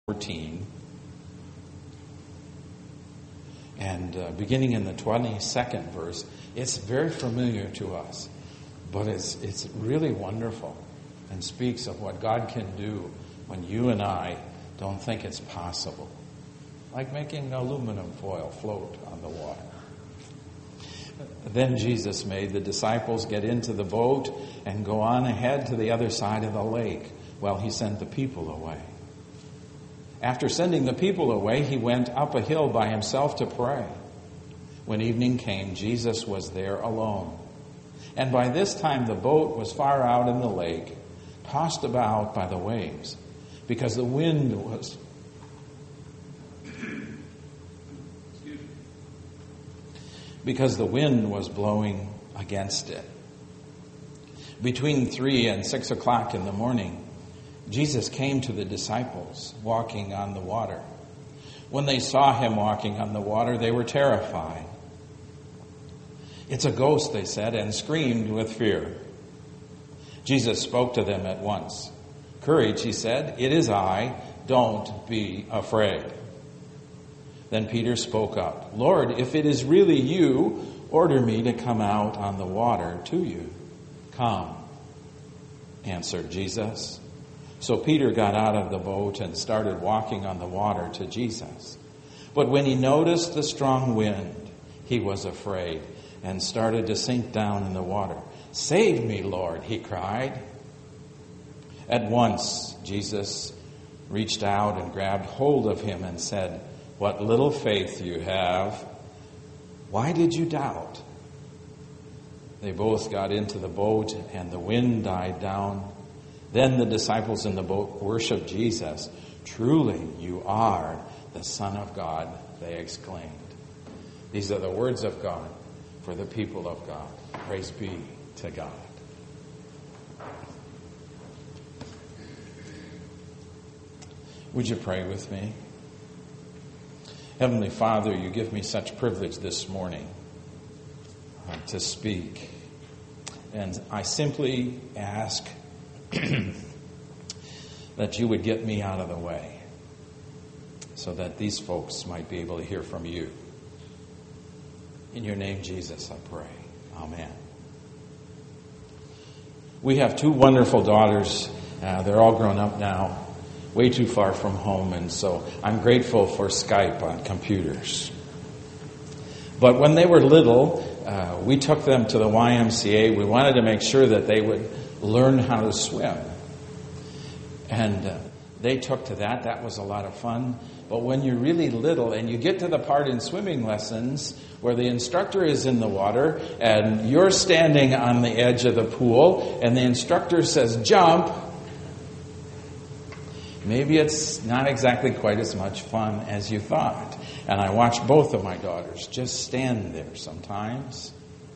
14, and beginning in the 22nd verse, it's very familiar to us, but it's really wonderful and speaks of what God can do when you and I don't think it's possible, like making aluminum foil float on the water. Then Jesus made the disciples get into the boat and go on ahead to the other side of the lake while he sent the people away. After sending the people away, he went up a hill by himself to pray. When evening came, Jesus was there alone. And by this time the boat was far out in the lake, tossed about by the waves, because the wind was blowing against it. Between 3 and 6 o'clock in the morning, Jesus came to the disciples walking on the water. When they saw him walking on the water, they were terrified. "It's a ghost," they said, and screamed with fear. Jesus spoke to them at once. "Courage," he said, "it is I. Don't be afraid." Then Peter spoke up. "Lord, if it is really you, order me to come out on the water to you." "Come," answered Jesus. So Peter got out of the boat and started walking on the water to Jesus. But when he noticed the strong wind, he was afraid and started to sink down in the water. "Save me, Lord," he cried. At once, Jesus reached out and grabbed hold of him and said, "What little faith you have. Why did you doubt?" They both got into the boat and the wind died down. Then the disciples in the boat worshiped Jesus. "Truly, you are the Son of God," they exclaimed. These are the words of God for the people of God. Praise be to God. Would you pray with me? Heavenly Father, you give me such privilege this morning to speak. And I simply ask that you would get me out of the way so that these folks might be able to hear from you. In your name, Jesus, I pray. Amen. We have 2 wonderful daughters. They're all grown up now, way too far from home, and so I'm grateful for Skype on computers. But when they were little, we took them to the YMCA. We wanted to make sure that they would learn how to swim. And they took to that. That was a lot of fun. But when you're really little and you get to the part in swimming lessons where the instructor is in the water and you're standing on the edge of the pool and the instructor says, "Jump," maybe it's not exactly quite as much fun as you thought. And I watch both of my daughters just stand there sometimes.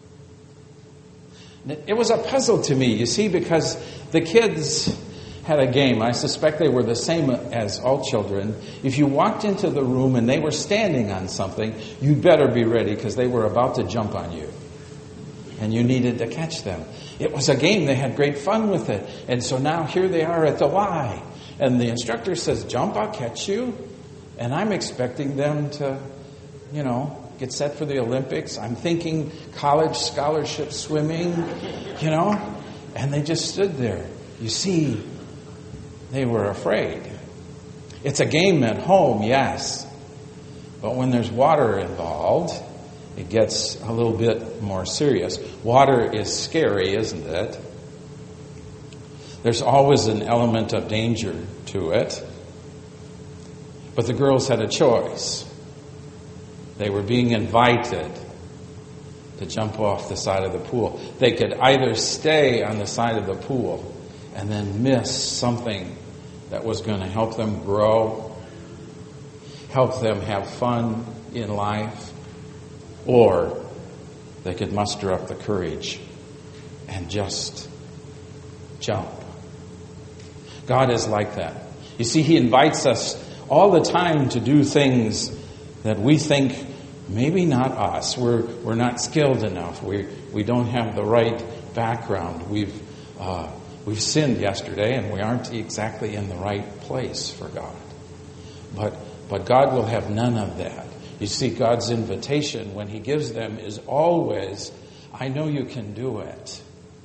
It was a puzzle to me, you see, because the kids had a game. I suspect they were the same as all children. If you walked into the room and they were standing on something, you'd better be ready because they were about to jump on you. And you needed to catch them. It was a game. They had great fun with it. And so now here they are at the Y. And the instructor says, "Jump, I'll catch you." And I'm expecting them to, get set for the Olympics. I'm thinking college scholarship swimming, and they just stood there. You see, they were afraid. It's a game at home, yes, but when there's water involved, it gets a little bit more serious. Water is scary, isn't it? There's always an element of danger to it. But the girls had a choice. They were being invited to jump off the side of the pool. They could either stay on the side of the pool and then miss something that was going to help them grow, help them have fun in life, or they could muster up the courage and just jump. God is like that. You see, He invites us all the time to do things that we think maybe not us. We're not skilled enough. We don't have the right background. We've sinned yesterday and we aren't exactly in the right place for God. But God will have none of that. You see, God's invitation when he gives them is always, I know you can do it.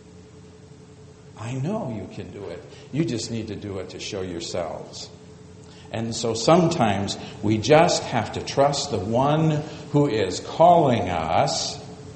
I know you can do it. You just need to do it to show yourselves. And so sometimes we just have to trust the one who is calling us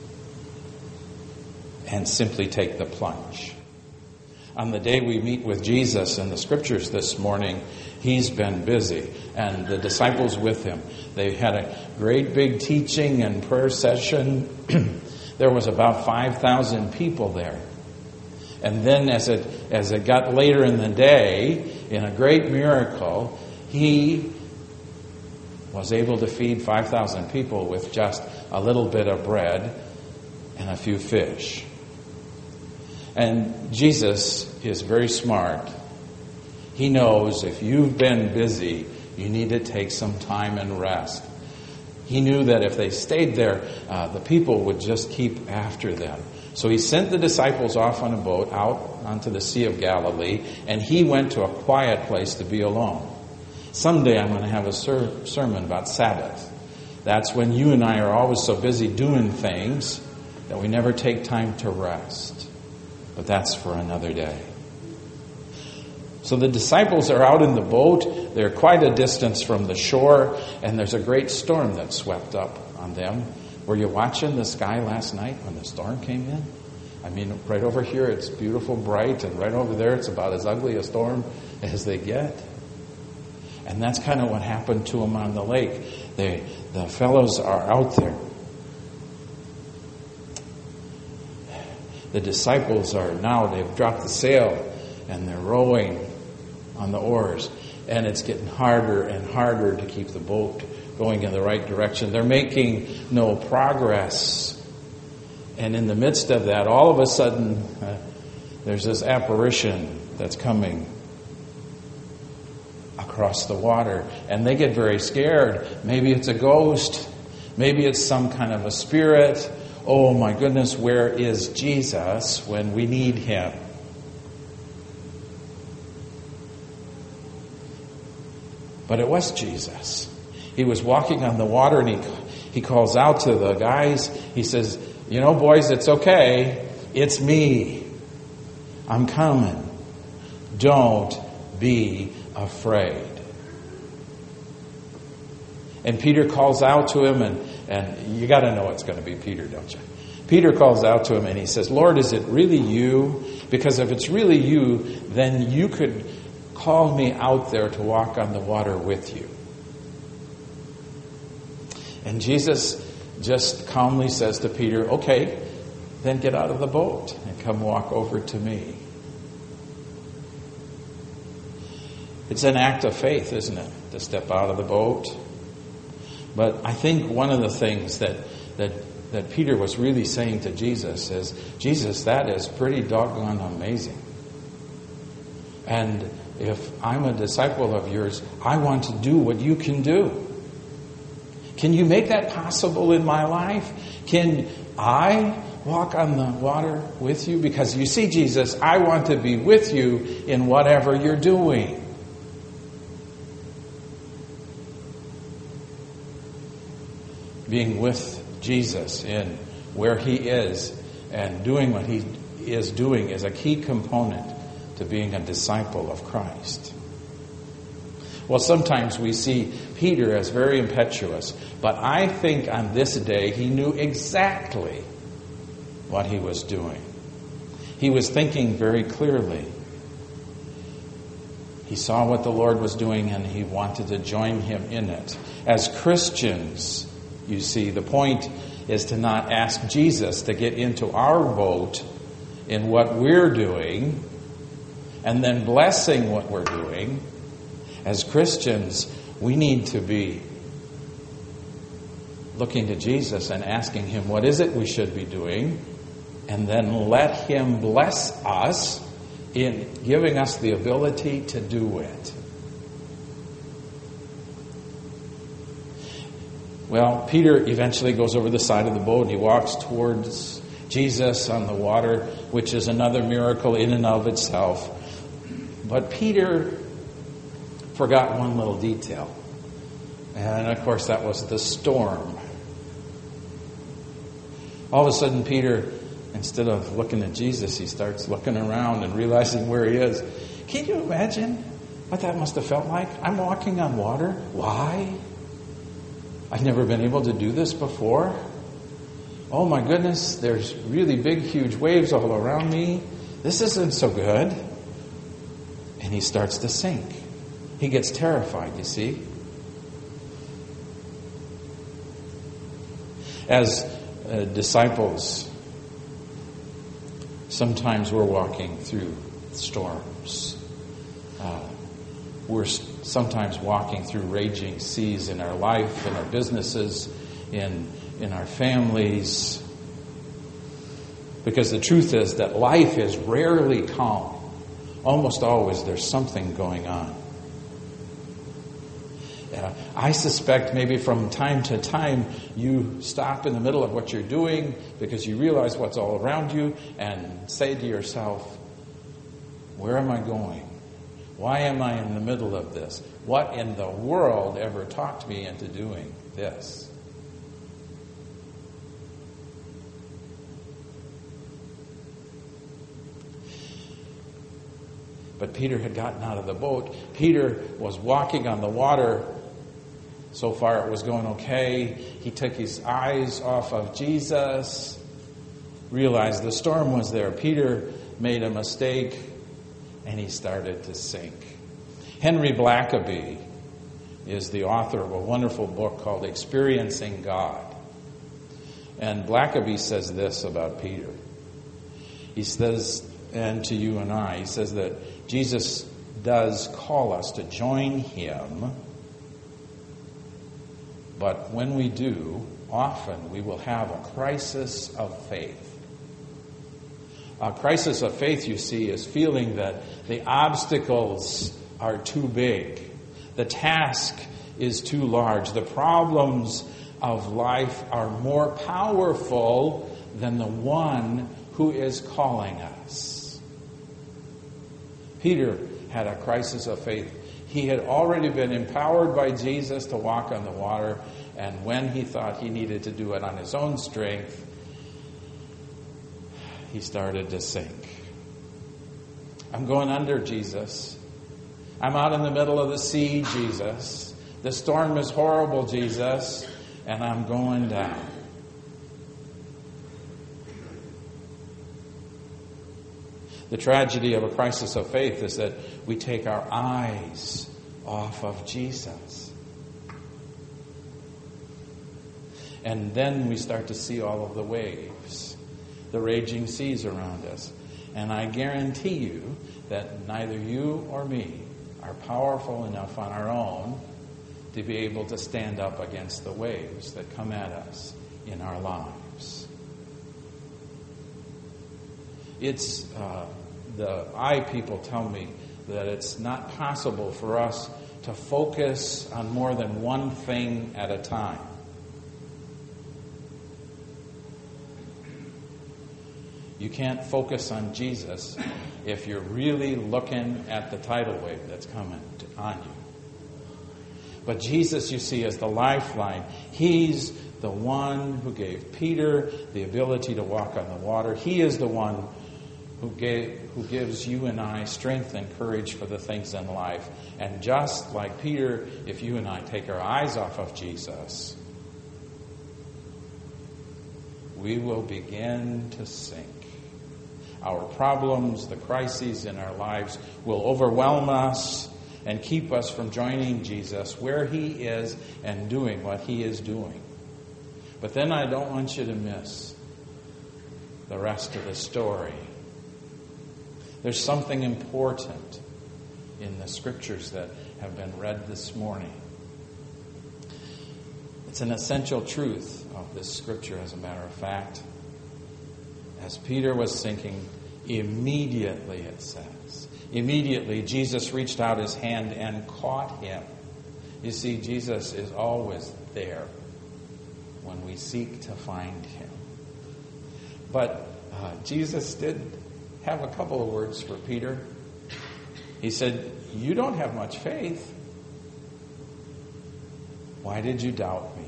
and simply take the plunge. On the day we meet with Jesus in the scriptures this morning, he's been busy, and the disciples with him. They had a great big teaching and prayer session. There was about 5,000 people there. And then as it got later in the day, in a great miracle, he was able to feed 5,000 people with just a little bit of bread and a few fish. And Jesus is very smart. He knows if you've been busy, you need to take some time and rest. He knew that if they stayed there, the people would just keep after them. So he sent the disciples off on a boat out onto the Sea of Galilee, and he went to a quiet place to be alone. Someday I'm going to have a sermon about Sabbath. That's when you and I are always so busy doing things that we never take time to rest. But that's for another day. So the disciples are out in the boat. They're quite a distance from the shore, and there's a great storm that swept up on them. Were you watching the sky last night when the storm came in? I mean, right over here it's beautiful, bright, and right over there it's about as ugly a storm as they get. And that's kind of what happened to them on the lake. The fellows are out there. The disciples they've dropped the sail and they're rowing on the oars. And it's getting harder and harder to keep the boat going in the right direction. They're making no progress. And in the midst of that, all of a sudden, there's this apparition that's coming across the water. And they get very scared. Maybe it's a ghost. Maybe it's some kind of a spirit. Oh my goodness, where is Jesus when we need him? But it was Jesus. He was walking on the water, and he calls out to the guys. He says, you know, boys, it's okay. It's me. I'm coming. Don't be afraid. And Peter calls out to him, and you got to know it's going to be Peter, don't you? Peter calls out to him and he says, Lord, is it really you? Because if it's really you, then you could call me out there to walk on the water with you. And Jesus just calmly says to Peter, okay, then get out of the boat and come walk over to me. It's an act of faith, isn't it, to step out of the boat? But I think one of the things that Peter was really saying to Jesus is, Jesus, that is pretty doggone amazing. And if I'm a disciple of yours, I want to do what you can do. Can you make that possible in my life? Can I walk on the water with you? Because you see, Jesus, I want to be with you in whatever you're doing. Being with Jesus in where he is and doing what he is doing is a key component to being a disciple of Christ. Well, sometimes we see Peter as very impetuous, but I think on this day he knew exactly what he was doing. He was thinking very clearly. He saw what the Lord was doing and he wanted to join him in it. As Christians, you see, the point is to not ask Jesus to get into our boat in what we're doing and then blessing what we're doing. As Christians, we need to be looking to Jesus and asking him, what is it we should be doing? And then let him bless us in giving us the ability to do it. Well, Peter eventually goes over the side of the boat and he walks towards Jesus on the water, which is another miracle in and of itself. But Peter forgot one little detail. And of course, that was the storm. All of a sudden, Peter, instead of looking at Jesus, he starts looking around and realizing where he is. Can you imagine what that must have felt like? I'm walking on water. Why? I've never been able to do this before. Oh my goodness, there's really big, huge waves all around me. This isn't so good. And he starts to sink. He gets terrified, you see. As disciples, sometimes we're walking through storms. We're sometimes walking through raging seas in our life, in our businesses, in our families. Because the truth is that life is rarely calm. Almost always there's something going on. I suspect maybe from time to time you stop in the middle of what you're doing because you realize what's all around you and say to yourself, where am I going? Why am I in the middle of this? What in the world ever talked me into doing this? But Peter had gotten out of the boat. Peter was walking on the water. So far it was going okay. He took his eyes off of Jesus, realized the storm was there. Peter made a mistake, and he started to sink. Henry Blackaby is the author of a wonderful book called Experiencing God. And Blackaby says this about Peter. He says, and to you and I, he says that Jesus does call us to join him, but when we do, often we will have a crisis of faith. A crisis of faith, you see, is feeling that the obstacles are too big. The task is too large. The problems of life are more powerful than the one who is calling us. Peter had a crisis of faith. He had already been empowered by Jesus to walk on the water, and when he thought he needed to do it on his own strength, he started to sink. I'm going under, Jesus. I'm out in the middle of the sea, Jesus. The storm is horrible, Jesus, and I'm going down. The tragedy of a crisis of faith is that we take our eyes off of Jesus. And then we start to see all of the waves, the raging seas around us. And I guarantee you that neither you or me are powerful enough on our own to be able to stand up against the waves that come at us in our lives. It's people tell me that it's not possible for us to focus on more than one thing at a time. You can't focus on Jesus if you're really looking at the tidal wave that's coming on you. But Jesus, you see, is the lifeline. He's the one who gave Peter the ability to walk on the water. He is the one who gives you and I strength and courage for the things in life. And just like Peter, if you and I take our eyes off of Jesus, we will begin to sink. Our problems, the crises in our lives will overwhelm us and keep us from joining Jesus where he is and doing what he is doing. But then I don't want you to miss the rest of the story. There's something important in the scriptures that have been read this morning. It's an essential truth of this scripture, as a matter of fact. As Peter was sinking, immediately, it says, immediately Jesus reached out his hand and caught him. You see, Jesus is always there when we seek to find him. But Jesus did have a couple of words for Peter. He said, you don't have much faith. Why did you doubt me?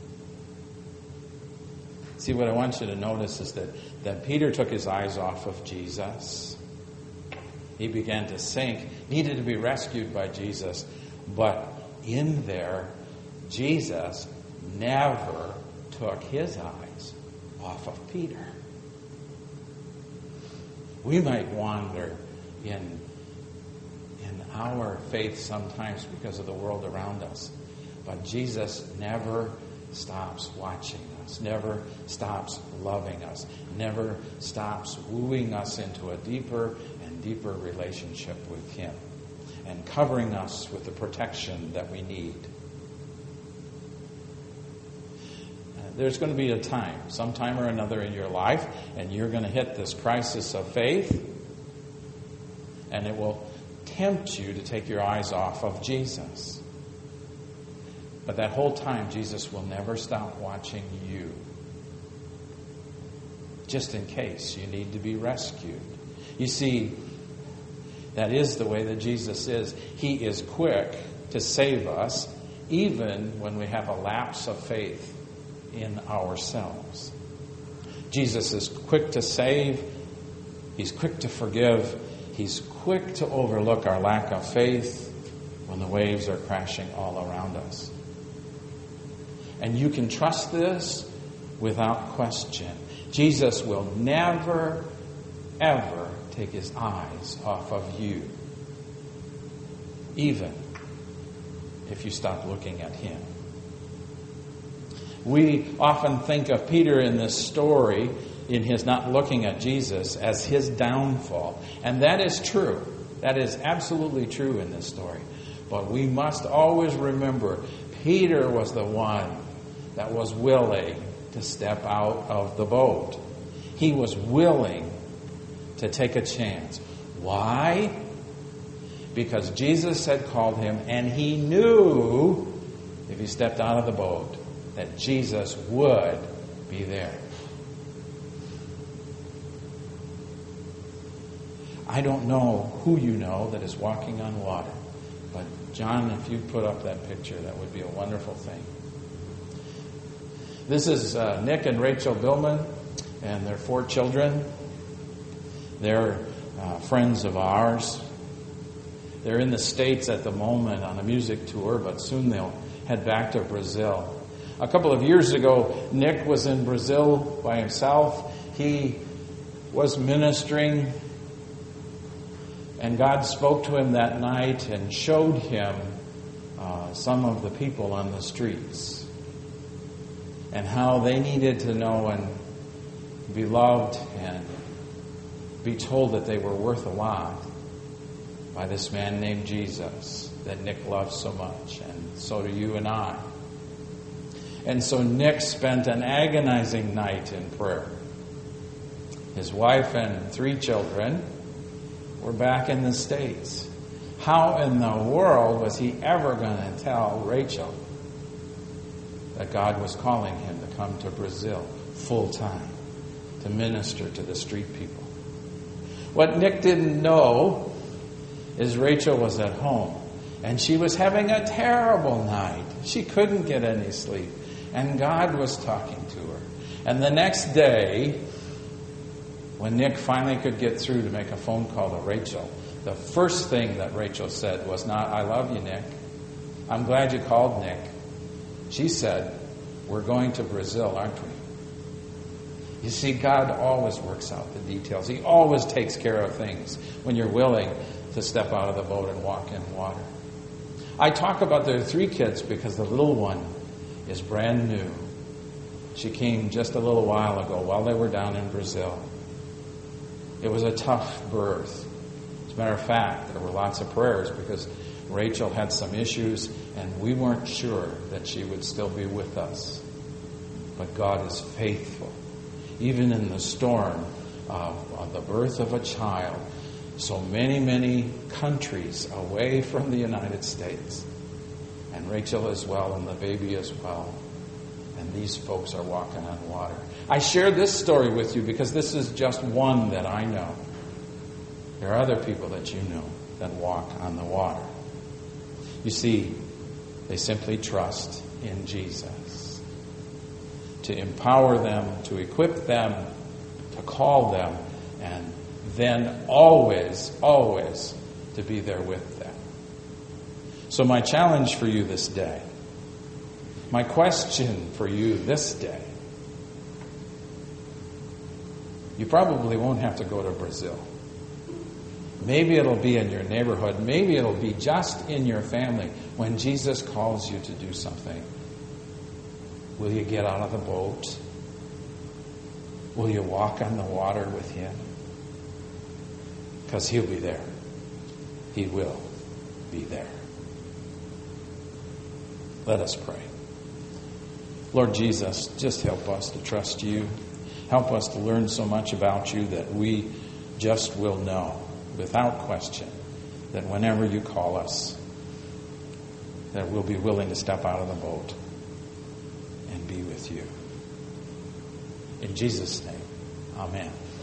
See, what I want you to notice is that Peter took his eyes off of Jesus. He began to sink, needed to be rescued by Jesus. But in there, Jesus never took his eyes off of Peter. We might wander in our faith sometimes because of the world around us. But Jesus never stops watching us, never stops loving us, never stops wooing us into a deeper and deeper relationship with him and covering us with the protection that we need. There's going to be a time, sometime or another in your life, and you're going to hit this crisis of faith, and it will tempt you to take your eyes off of Jesus. But that whole time, Jesus will never stop watching you, just in case you need to be rescued. You see, that is the way that Jesus is. He is quick to save us, even when we have a lapse of faith in ourselves. Jesus is quick to save. He's quick to forgive. He's quick to overlook our lack of faith when the waves are crashing all around us. And you can trust this without question. Jesus will never, ever take his eyes off of you, even if you stop looking at him. We often think of Peter in this story, in his not looking at Jesus, as his downfall. And that is true. That is absolutely true in this story. But we must always remember, Peter was the one that was willing to step out of the boat. He was willing to take a chance. Why? Because Jesus had called him, and he knew if he stepped out of the boat that Jesus would be there. I don't know who you know that is walking on water, but John, if you put up that picture, that would be a wonderful thing. This is Nick and Rachel Billman and their 4 children. They're friends of ours. They're in the States at the moment on a music tour, but soon they'll head back to Brazil. A couple of years ago, Nick was in Brazil by himself. He was ministering, and God spoke to him that night and showed him some of the people on the streets and how they needed to know and be loved and be told that they were worth a lot by this man named Jesus that Nick loves so much, and so do you and I. And so Nick spent an agonizing night in prayer. His wife and 3 children were back in the States. How in the world was he ever going to tell Rachel that God was calling him to come to Brazil full time to minister to the street people? What Nick didn't know is Rachel was at home, and she was having a terrible night. She couldn't get any sleep, and God was talking to her. And the next day, when Nick finally could get through to make a phone call to Rachel, the first thing that Rachel said was not, "I love you, Nick. I'm glad you called, Nick." She said, "We're going to Brazil, aren't we?" You see, God always works out the details. He always takes care of things when you're willing to step out of the boat and walk in water. I talk about their 3 kids because the little one is brand new. She came just a little while ago while they were down in Brazil. It was a tough birth. As a matter of fact, there were lots of prayers because Rachel had some issues and we weren't sure that she would still be with us. But God is faithful. Even in the storm of the birth of a child, so many, many countries away from the United States. And Rachel as well, and the baby as well. And these folks are walking on water. I share this story with you because this is just one that I know. There are other people that you know that walk on the water. You see, they simply trust in Jesus, to empower them, to equip them, to call them, and then always, always to be there with them. So my challenge for you this day, my question for you this day, you probably won't have to go to Brazil. Maybe it'll be in your neighborhood. Maybe it'll be just in your family. When Jesus calls you to do something, will you get out of the boat? Will you walk on the water with him? Because he'll be there. He will be there. Let us pray. Lord Jesus, just help us to trust you. Help us to learn so much about you that we just will know without question that whenever you call us, that we'll be willing to step out of the boat and be with you. In Jesus' name, amen.